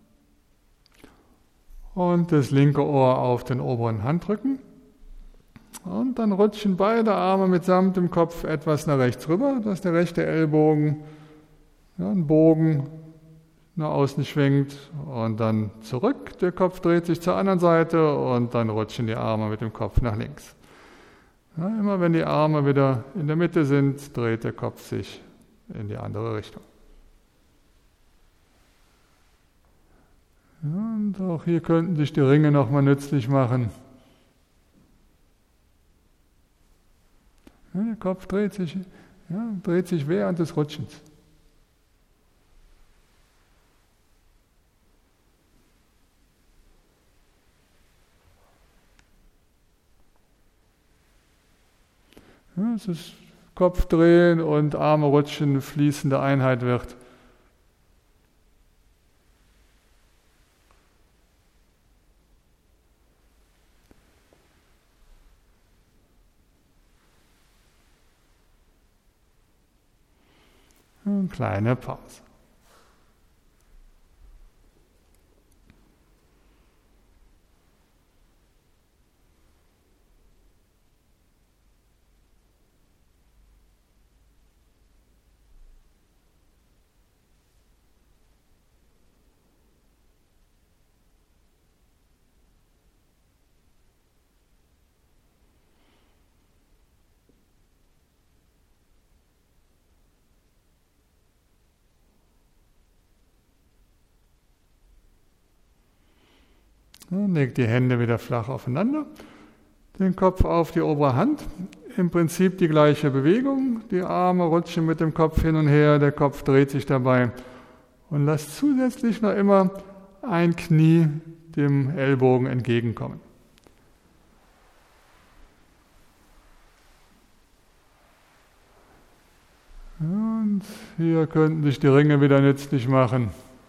und das linke Ohr auf den oberen Handrücken. Und dann rutschen beide Arme mitsamt dem Kopf etwas nach rechts rüber, dass der rechte Ellbogen einen Bogen nach außen schwingt und dann zurück. Der Kopf dreht sich zur anderen Seite und dann rutschen die Arme mit dem Kopf nach links. Ja, immer wenn die Arme wieder in der Mitte sind, dreht der Kopf sich in die andere Richtung. Ja, und auch hier könnten sich die Ringe nochmal nützlich machen. Ja, der Kopf dreht sich während des Rutschens. Ja, es ist Kopf drehen und Arme rutschen, fließende Einheit wird. Eine kleine Pause. Legt die Hände wieder flach aufeinander, den Kopf auf die obere Hand. Im Prinzip die gleiche Bewegung. Die Arme rutschen mit dem Kopf hin und her, der Kopf dreht sich dabei. Und lasst zusätzlich noch immer ein Knie dem Ellbogen entgegenkommen. Und hier könnten sich die Ringe wieder nützlich machen.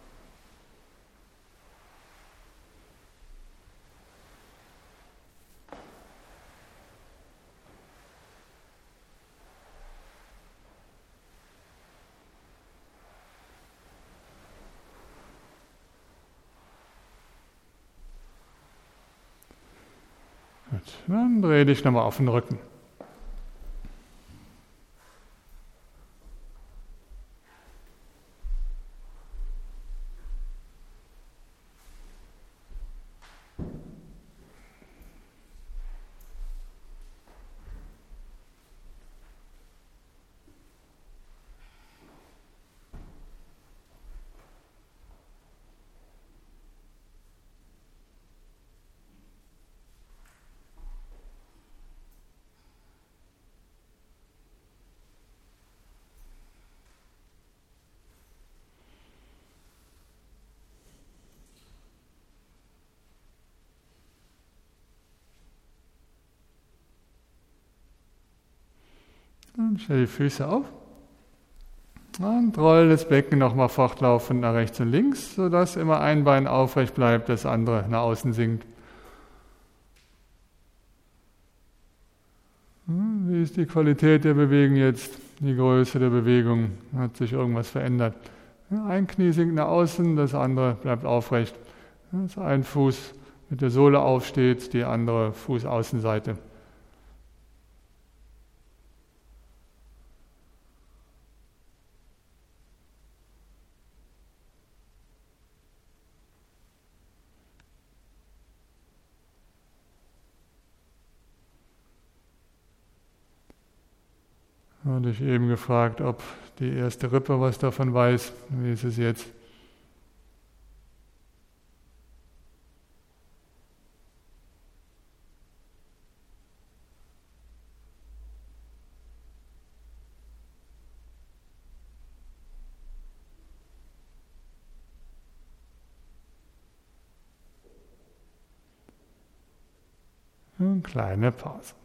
Gut, dann dreh dich nochmal auf den Rücken. Dann stell die Füße auf und roll das Becken nochmal fortlaufend nach rechts und links, sodass immer ein Bein aufrecht bleibt, das andere nach außen sinkt. Wie ist die Qualität der Bewegung jetzt? Die Größe der Bewegung? Hat sich irgendwas verändert? Ein Knie sinkt nach außen, das andere bleibt aufrecht. Dass ein Fuß mit der Sohle aufsteht, die andere Fußaußenseite. Hatte ich eben gefragt, ob die erste Rippe was davon weiß. Wie ist es jetzt? Eine kleine Pause.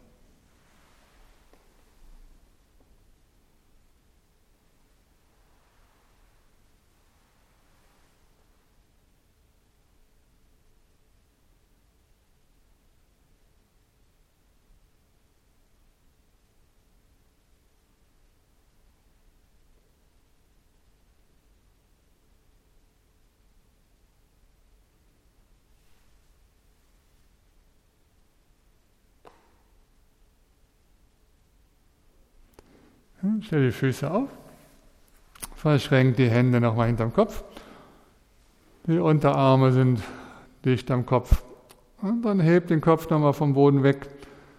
Stell die Füße auf, verschränk die Hände nochmal hinterm Kopf, die Unterarme sind dicht am Kopf und dann heb den Kopf nochmal vom Boden weg.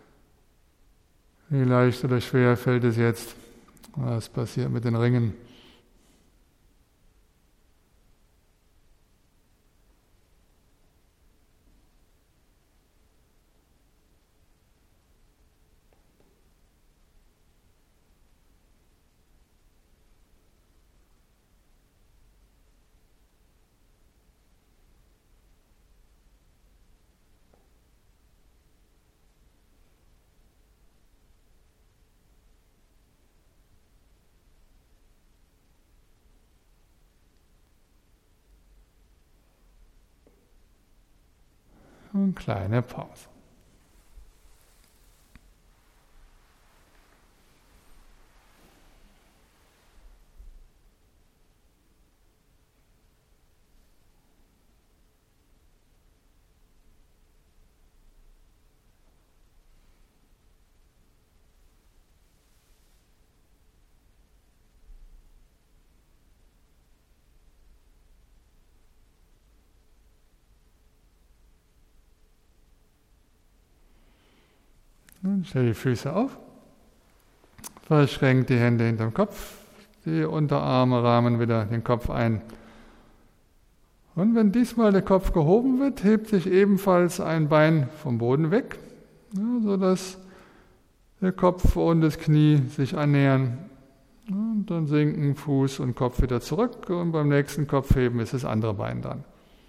Wie leicht oder schwer fällt es jetzt? Was passiert mit den Ringen? Und kleine Pause. Und stell die Füße auf, verschränk die Hände hinterm Kopf, die Unterarme rahmen wieder den Kopf ein. Und wenn diesmal der Kopf gehoben wird, hebt sich ebenfalls ein Bein vom Boden weg, sodass der Kopf und das Knie sich annähern. Und dann sinken Fuß und Kopf wieder zurück und beim nächsten Kopfheben ist das andere Bein dran.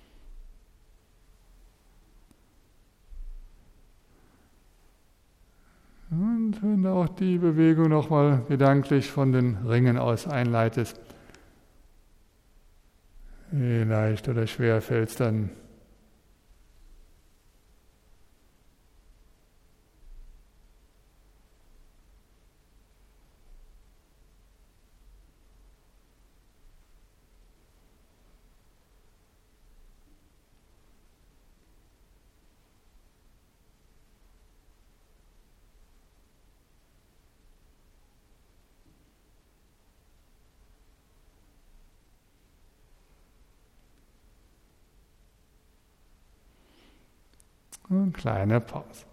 Und wenn du auch die Bewegung nochmal gedanklich von den Ringen aus einleitest, wie leicht oder schwer fällt es dann? Eine kleine Pause.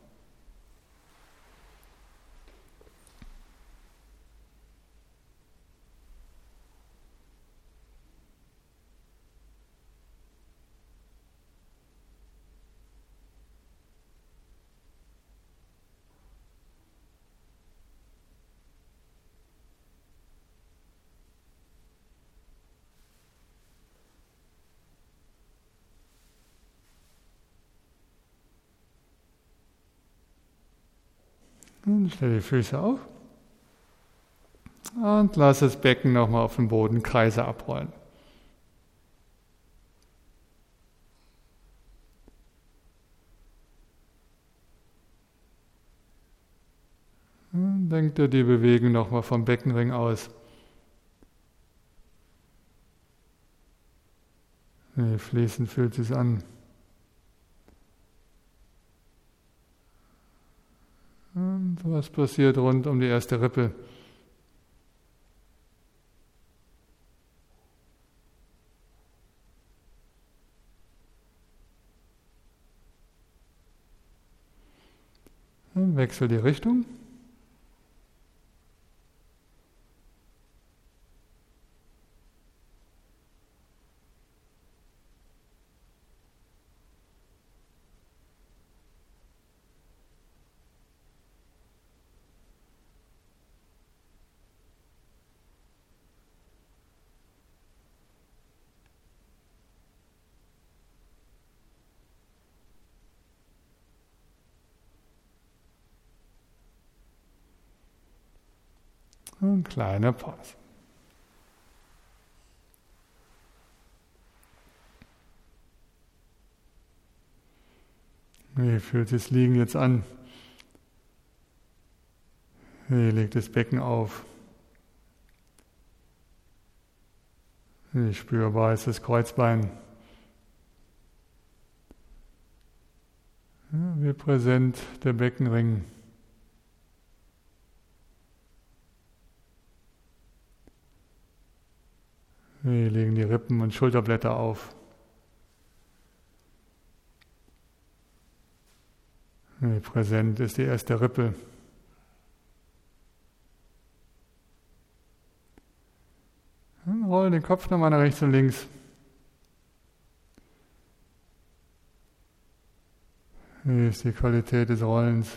Und stell die Füße auf und lass das Becken nochmal auf dem Boden Kreise abrollen. Und denk dir die Bewegung nochmal vom Beckenring aus. Wie fließend fühlt es sich an. Und was passiert rund um die erste Rippe? Dann wechsel die Richtung. Eine kleine Pause. Wie fühlt das Liegen jetzt an? Wie legt das Becken auf? Wie spürbar ist das Kreuzbein? Wie präsent der Beckenring? Wie liegen die Rippen und Schulterblätter auf? Wie präsent ist die erste Rippe? Und roll den Kopf nochmal nach rechts und links. Wie ist die Qualität des Rollens?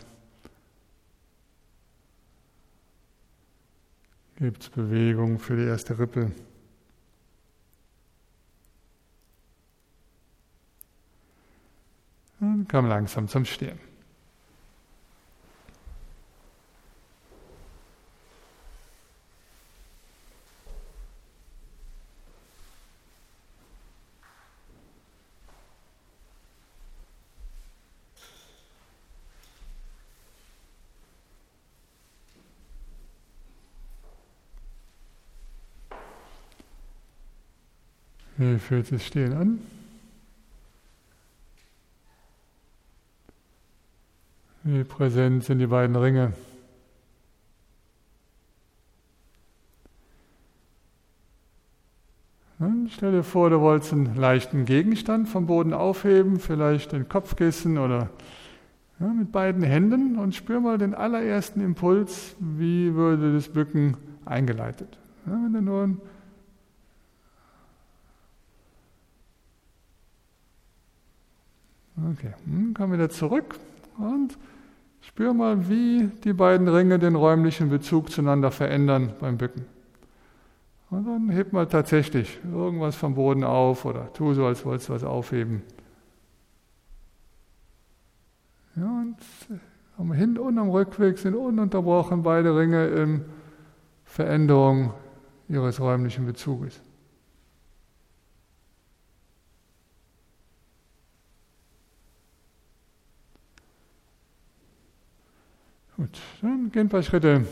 Gibt es Bewegung für die erste Rippe? Und komm langsam zum Stehen. Wie fühlt sich Stehen an? Wie präsent sind die beiden Ringe? Dann stell dir vor, du wolltest einen leichten Gegenstand vom Boden aufheben, vielleicht ein Kopfkissen oder mit beiden Händen und spür mal den allerersten Impuls, wie würde das Bücken eingeleitet. Wenn du nur Okay, komm wieder zurück und spür mal, wie die beiden Ringe den räumlichen Bezug zueinander verändern beim Bücken. Und dann heb mal tatsächlich irgendwas vom Boden auf oder tu so, als wolltest du was aufheben. Ja, und am Hin- und am Rückweg sind ununterbrochen beide Ringe in Veränderung ihres räumlichen Bezuges. Gut, dann gehen ein paar Schritte.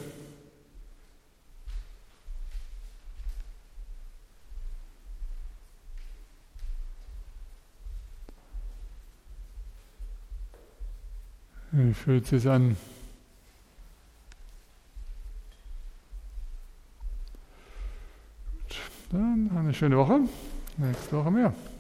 Wie fühlt es sich an? Gut, dann eine schöne Woche. Nächste Woche mehr.